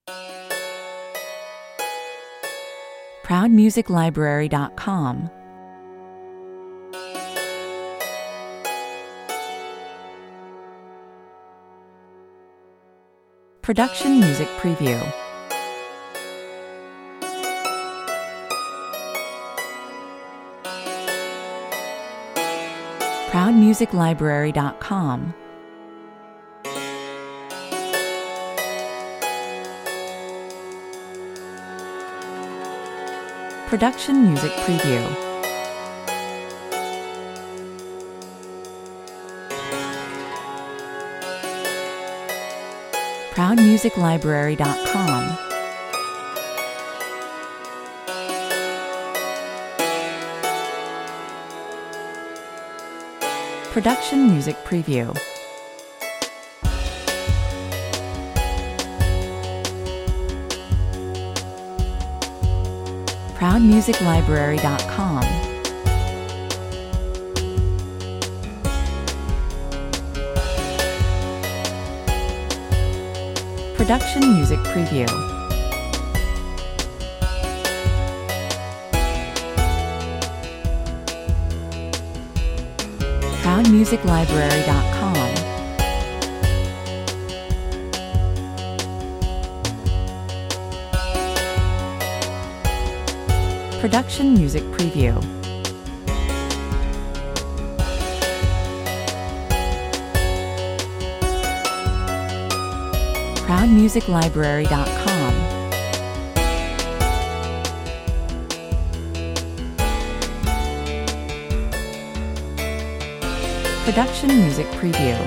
ProudMusicLibrary.com. Production Music Preview. ProudMusicLibrary.com. Production Music Preview. ProudMusicLibrary.com. Production Music Preview. ProudMusicLibrary.com. Production Music Preview. ProudMusicLibrary.com. Production Music Preview. ProudMusicLibrary.com. Production Music Preview.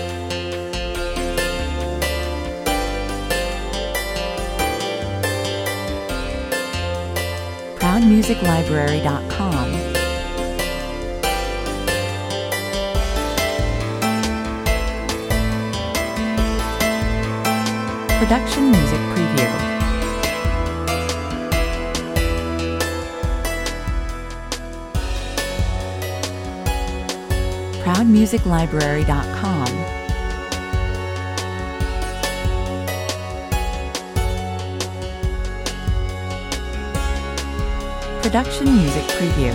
ProudMusicLibrary.com. Production Music Preview. ProudMusicLibrary.com. Production Music Preview.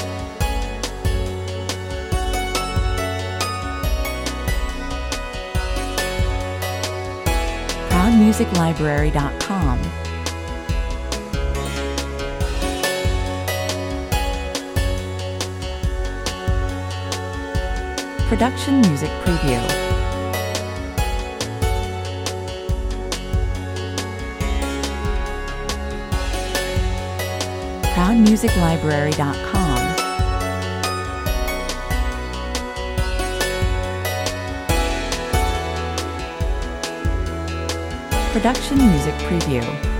ProudMusicLibrary.com. Production Music Preview. ProudMusicLibrary.com. Production Music Preview.